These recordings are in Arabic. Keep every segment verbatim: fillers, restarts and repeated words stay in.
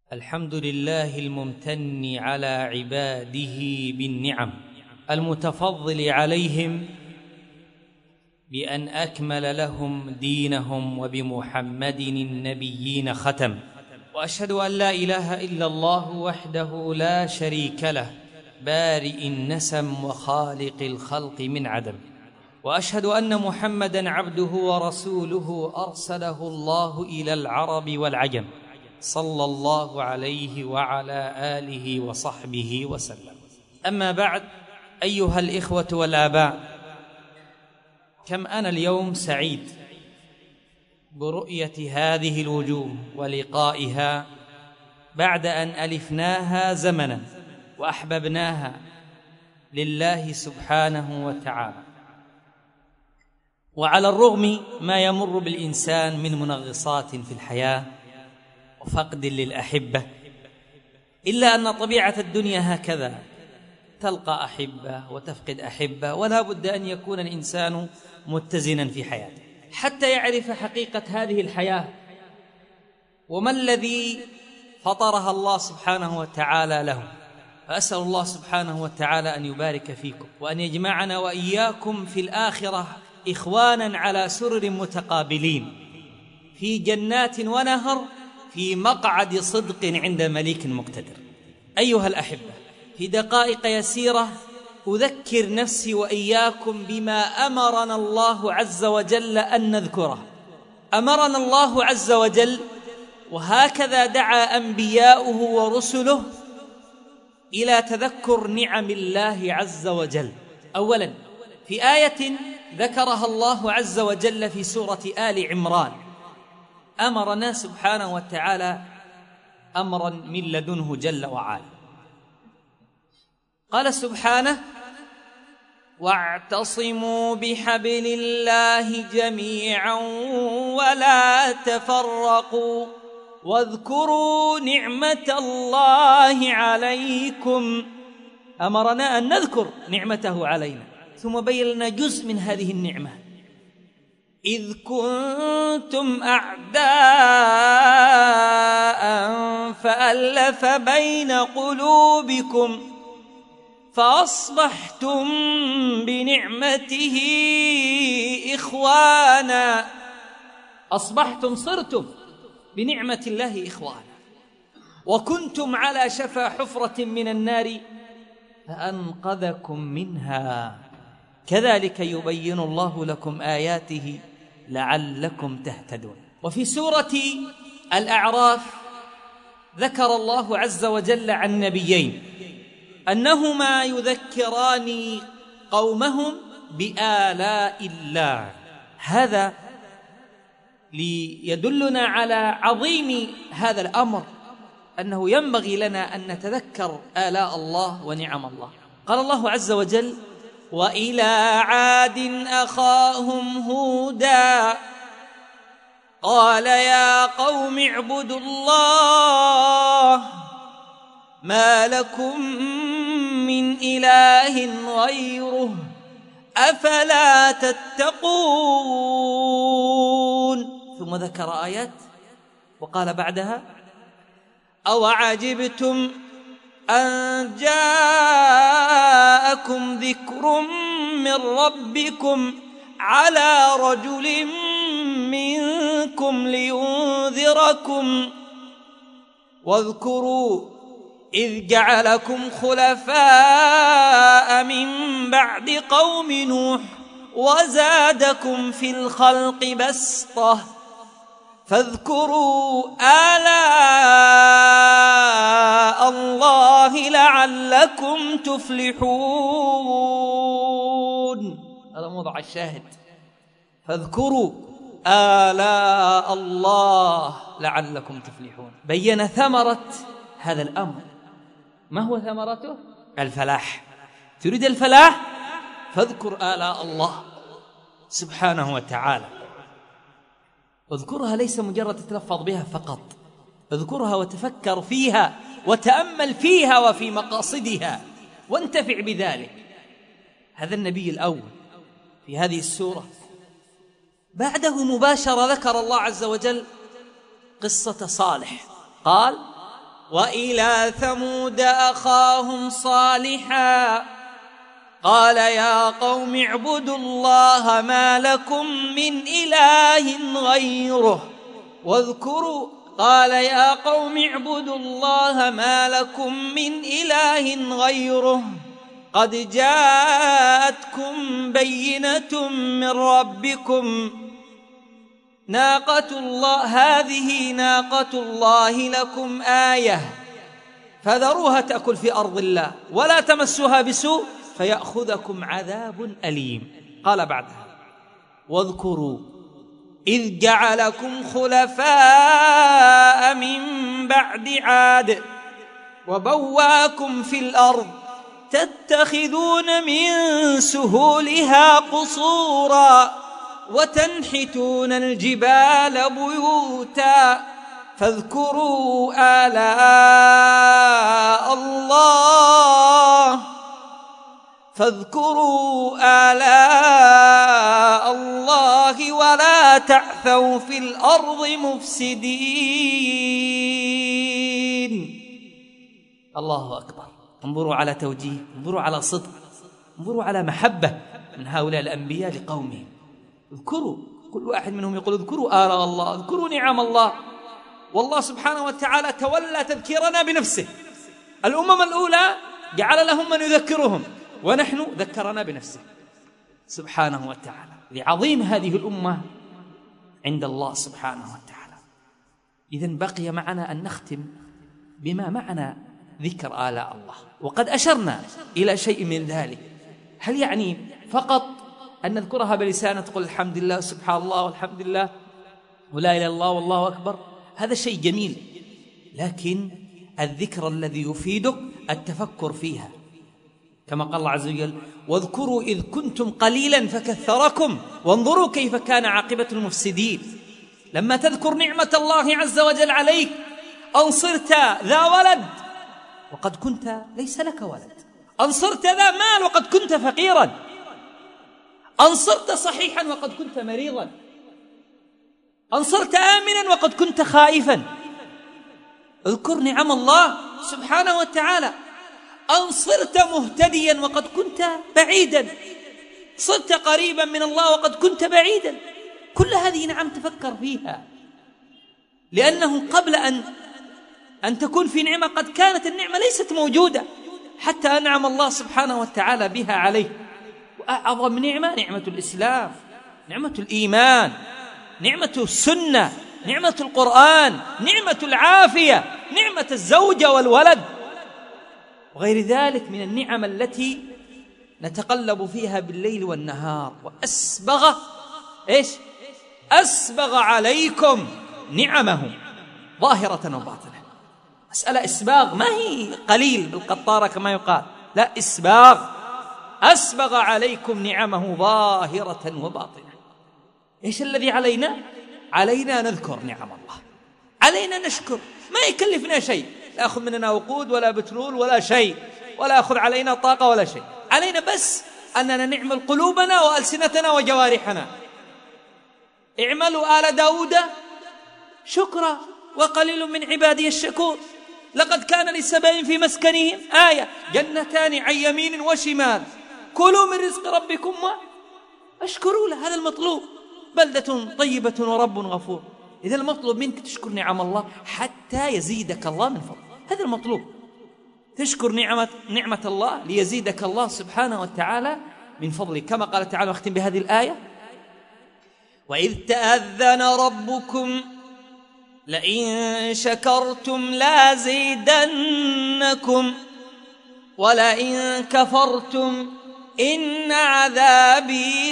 الحمد لله الممتن على عباده بالنعم، المتفضل عليهم بأن أكمل لهم دينهم وبمحمد النبيين ختم. وأشهد أن لا إله إلا الله وحده لا شريك له، بارئ النسم وخالق الخلق من عدم. وأشهد أن محمدًا عبده ورسوله أرسله الله إلى العرب والعجم، صلى الله عليه وعلى آله وصحبه وسلم. أما بعد، أيها الإخوة والآباء، كم أنا اليوم سعيد برؤية هذه الوجوه ولقائها بعد أن ألفناها زمنا وأحببناها لله سبحانه وتعالى. وعلى الرغم ما يمر بالإنسان من منغصات في الحياة وفقد للأحبة، إلا أن طبيعة الدنيا هكذا، تلقى أحبة وتفقد أحبة، ولا بد أن يكون الإنسان متزنا في حياته حتى يعرف حقيقة هذه الحياة وما الذي فطرها الله سبحانه وتعالى له. فأسأل الله سبحانه وتعالى أن يبارك فيكم وأن يجمعنا وإياكم في الآخرة إخوانا على سرر متقابلين في جنات ونهر في مقعد صدق عند مليك مقتدر. أيها الأحبة، في دقائق يسيرة أذكر نفسي وإياكم بما أمرنا الله عز وجل أن نذكره. أمرنا الله عز وجل، وهكذا دعا أنبياؤه ورسله، إلى تذكر نعم الله عز وجل. أولا، في آية ذكرها الله عز وجل في سورة آل عمران، أمرنا سبحانه وتعالى أمرا من لدنه جل وعلا. قال سبحانه: واعتصموا بحبل الله جميعا ولا تفرقوا واذكروا نعمة الله عليكم. أمرنا أن نذكر نعمته علينا، ثم بين لنا جزء من هذه النعمة: إذ كنتم أعداء فألف بين قلوبكم فأصبحتم بنعمته إخوانا. أصبحتم، صرتم بنعمة الله إخوانا، وكنتم على شفا حفرة من النار فأنقذكم منها. كذلك يبين الله لكم آياته لعلكم تهتدون. وفي سورة الأعراف ذكر الله عز وجل عن نبيين أنهما يذكران قومهم بآلاء الله، هذا ليدلنا على عظيم هذا الأمر، أنه ينبغي لنا أن نتذكر آلاء الله ونعم الله. قال الله عز وجل: وإلى عاد أخاهم هودا قال يا قوم اعبدوا الله ما لكم من إله غيره أفلا تتقون. ثم ذكر آيات وقال بعدها: أو عجبتم أن جاءكم ذكر من ربكم على رجل منكم لينذركم واذكروا إذ جعلكم خلفاء من بعد قوم نوح وزادكم في الخلق بسطة فاذكروا آلاء الله لعلكم تفلحون. هذا موضع الشاهد: فاذكروا آلاء الله لعلكم تفلحون. بين ثمرة هذا الأمر. ما هو ثمرته؟ الفلاح. تريد الفلاح؟ فاذكر آلاء الله سبحانه وتعالى. واذكرها ليس مجرد تتلفظ بها فقط، اذكرها وتفكر فيها وتأمل فيها وفي مقاصدها وانتفع بذلك. هذا النبي الأول في هذه السورة. بعده مباشرة ذكر الله عز وجل قصة صالح، قال: وإلى ثمود أخاهم صالحا قال يا قوم اعبدوا الله ما لكم من إله غيره واذكروا قال يا قوم اعبدوا الله ما لكم من إله غيره قد جاءتكم بينة من ربكم ناقة الله هذه ناقة الله لكم آية فذروها تأكل في أرض الله ولا تمسوها بسوء فيأخذكم عذاب أليم. قال بعدها واذكروا إذ جعلكم خلفاء من بعد عاد وبواكم في الأرض تتخذون من سهولها قصورا وتنحتون الجبال بيوتا فاذكروا آلاء الله فاذكروا آلاء الله ولا تعثوا في الأرض مفسدين. الله أكبر. انظروا على توجيه، انظروا على صدق، انظروا على محبة من هؤلاء الأنبياء لقومهم. اذكروا، كل واحد منهم يقول اذكروا آلاء الله، اذكروا نعم الله. والله سبحانه وتعالى تولى تذكيرنا بنفسه. الأمم الأولى جعل لهم من يذكرهم، ونحن ذكرنا بنفسه سبحانه وتعالى لعظيم هذه الأمة عند الله سبحانه وتعالى. إذن بقي معنا أن نختم بما معنى ذكر آلاء الله، وقد أشرنا إلى شيء من ذلك. هل يعني فقط أن نذكرها بلساننا، تقول الحمد لله سبحان الله والحمد لله ولا إله إلا الله والله أكبر؟ هذا شيء جميل، لكن الذكر الذي يفيدك التفكر فيها، كما قال الله عز وجل واذكروا إذ كنتم قليلا فكثركم وانظروا كيف كان عاقبة المفسدين. لما تذكر نعمة الله عز وجل عليك أن صرت ذا ولد وقد كنت ليس لك ولد، أن صرت ذا مال وقد كنت فقيرا، أن صرت صحيحا وقد كنت مريضا، أن صرت آمنا وقد كنت خائفا. اذكر نعم الله سبحانه وتعالى. أن صرت مهتديا وقد كنت بعيدا، صرت قريبا من الله وقد كنت بعيدا. كل هذه نعم تفكر فيها، لأنه قبل أن أن تكون في نعمة قد كانت النعمة ليست موجودة حتى أنعم الله سبحانه وتعالى بها عليه. وأعظم نعمة نعمة الإسلام، نعمة الإيمان، نعمة السنة، نعمة القرآن، نعمة العافية، نعمة الزوجة والولد وغير ذلك من النعم التي نتقلب فيها بالليل والنهار. وأسبغ إيش؟ أسبغ عليكم نعمه ظاهرة وباطنة. مسألة إسباغ ما هي قليل بالقطارة كما يقال، لا، إسباغ. أسبغ عليكم نعمه ظاهرة وباطنة. إيش الذي علينا؟ علينا نذكر نعم الله، علينا نشكر، ما يكلفنا شيء، لا أخذ مننا وقود ولا بترول ولا شيء، ولا أخذ علينا طاقة ولا شيء، علينا بس أننا نعمل قلوبنا وألسنتنا وجوارحنا. اعملوا آل داود شكرا وقليل من عبادي الشكور. لقد كان لسبأ في مسكنهم آية جنتان عن يمين وشمال كلوا من رزق ربكم واشكروا له. هذا المطلوب، بلدة طيبة ورب غفور. إذا المطلوب منك تشكر نعم الله حتى يزيدك الله من فضله، هذا المطلوب. تشكر نعمة نعمة الله ليزيدك الله سبحانه وتعالى من فضله، كما قال تعالى، واختم بهذه الآية: وإذ تأذن ربكم لئن شكرتم لازيدنكم ولئن كفرتم إن عذابي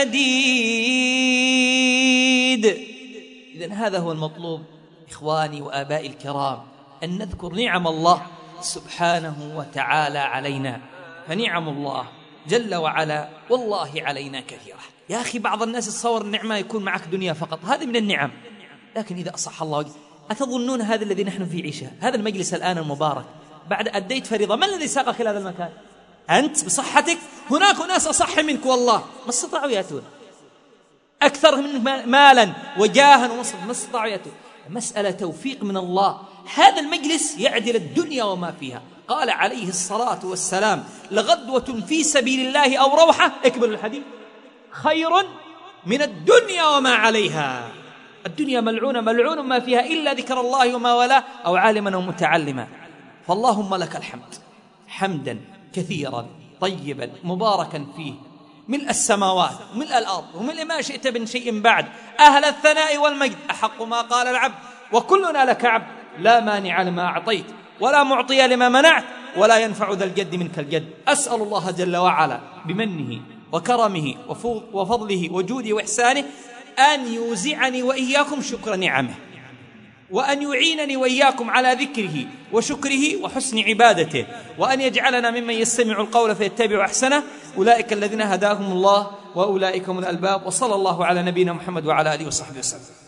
لشديد. إذن هذا هو المطلوب إخواني وآبائي الكرام، أن نذكر نعم الله سبحانه وتعالى علينا. فنعم الله جل وعلا والله علينا كثيرة. يا أخي بعض الناس يتصور النعمة يكون معك دنيا فقط، هذه من النعم، لكن إذا أصح الله. أتظنون هذا الذي نحن فيه عيشه، هذا المجلس الآن المبارك، بعد أديت فريضة، ما الذي ساقك إلى هذا المكان؟ أنت بصحتك. هناك ناس أصح منك والله ما استطاعوا يأتون، أكثر منك مالا وجاها ومصر ما استطاعوا يأتون. مسألة توفيق من الله هذا المجلس يعدل الدنيا وما فيها. قال عليه الصلاة والسلام: لغدوة في سبيل الله أو روحة، اكمل الحديث، خير من الدنيا وما عليها. الدنيا ملعونة، ملعون ما فيها إلا ذكر الله وما والاه أو عالما ومتعلما. فاللهم لك الحمد حمدا كثيرا طيبا مباركا فيه، ملء السماوات وملء الأرض وملء ما شئت من شيء بعد، أهل الثناء والمجد، أحق ما قال العبد وكلنا لك عبد، لا مانع لما أعطيت ولا معطي لما منعت ولا ينفع ذا الجد منك الجد. أسأل الله جل وعلا بمنه وكرمه وفضله وجوده وإحسانه أن يوزعني وإياكم شكر نعمه، وأن يعينني وإياكم على ذكره وشكره وحسن عبادته، وأن يجعلنا ممن يستمع القول فيتبع أحسنه. أولئك الذين هداهم الله وأولئك هم الألباب. وصلى الله على نبينا محمد وعلى آله وصحبه وسلم.